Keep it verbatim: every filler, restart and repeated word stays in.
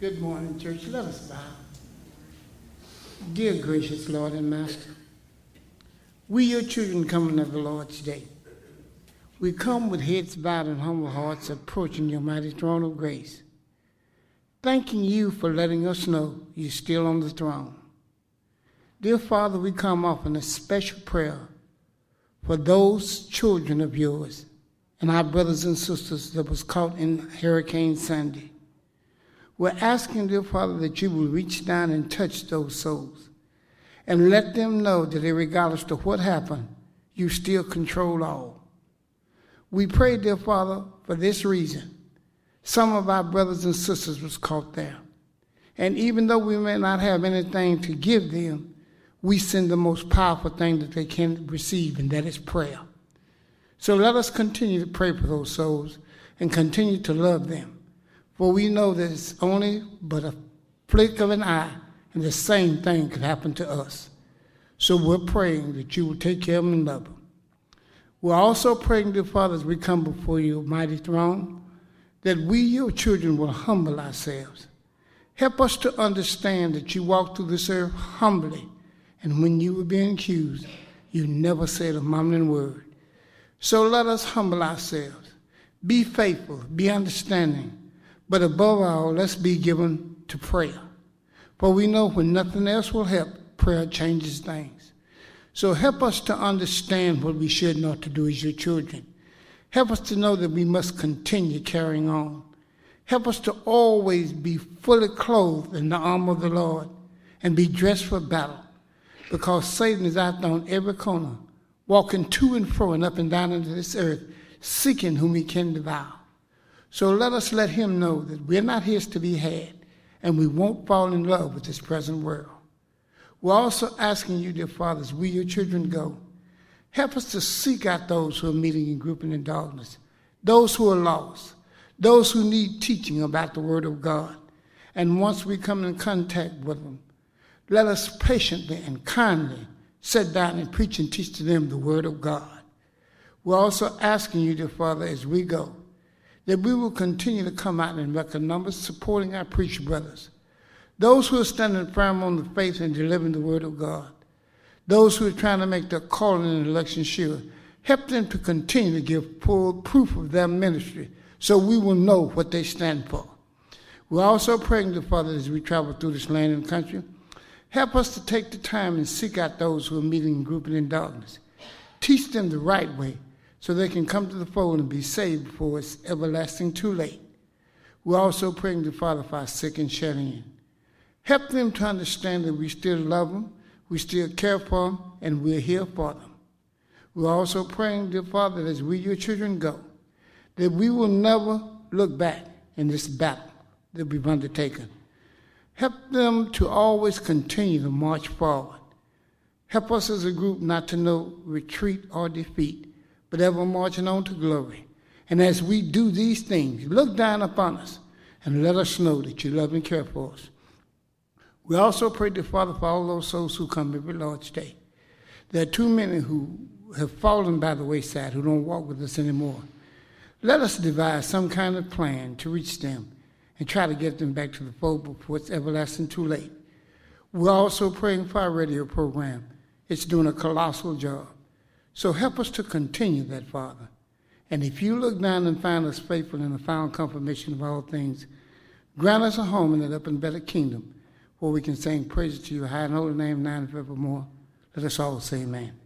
Good morning, church. Let us bow. Dear gracious Lord and Master, we, your children, coming of the Lord's day. We come with heads bowed and humble hearts approaching your mighty throne of grace, thanking you for letting us know you're still on the throne. Dear Father, we come offering a special prayer for those children of yours and our brothers and sisters that was caught in Hurricane Sandy. We're asking, dear Father, that you will reach down and touch those souls and let them know that regardless of what happened, you still control all. We pray, dear Father, for this reason. Some of our brothers and sisters was caught there. And even though we may not have anything to give them, we send the most powerful thing that they can receive, and that is prayer. So let us continue to pray for those souls and continue to love them. For we know that it's only but a flick of an eye, and the same thing could happen to us. So we're praying that you will take care of them and love them. We're also praying, dear Father, as we come before your mighty throne, that we, your children, will humble ourselves. Help us to understand that you walked through this earth humbly, and when you were being accused, you never said a mumbling word. So let us humble ourselves. Be faithful, be understanding, but above all, let's be given to prayer. For we know when nothing else will help, prayer changes things. So help us to understand what we should not to do as your children. Help us to know that we must continue carrying on. Help us to always be fully clothed in the armor of the Lord and be dressed for battle, because Satan is out there on every corner, walking to and fro and up and down into this earth, seeking whom he can devour. So let us let him know that we're not his to be had, and we won't fall in love with this present world. We're also asking you, dear Father, as we, your children, go, help us to seek out those who are meeting and grouping in darkness, those who are lost, those who need teaching about the Word of God. And once we come in contact with them, let us patiently and kindly sit down and preach and teach to them the Word of God. We're also asking you, dear Father, as we go, that we will continue to come out in record numbers supporting our preacher brothers, those who are standing firm on the faith and delivering the Word of God, those who are trying to make their calling and election sure. Help them to continue to give full proof of their ministry so we will know what they stand for. We're also praying, dear Father, as we travel through this land and country, help us to take the time and seek out those who are meeting and grouping in darkness. Teach them the right way so they can come to the fold and be saved before it's everlasting too late. We're also praying, dear Father, for our sick and shut in. Help them to understand that we still love them, we still care for them, and we're here for them. We're also praying, dear Father, that as we, your children, go, that we will never look back in this battle that we've undertaken. Help them to always continue to march forward. Help us as a group not to know retreat or defeat, but ever marching on to glory. And as we do these things, look down upon us and let us know that you love and care for us. We also pray, dear Father, for all those souls who come every Lord's Day. There are too many who have fallen by the wayside, who don't walk with us anymore. Let us devise some kind of plan to reach them and try to get them back to the fold before it's everlasting too late. We're also praying for our radio program. It's doing a colossal job. So help us to continue that, Father. And if you look down and find us faithful in the final confirmation of all things, grant us a home in that up and better kingdom where we can sing praises to your high and holy name now and forevermore. Let us all say amen.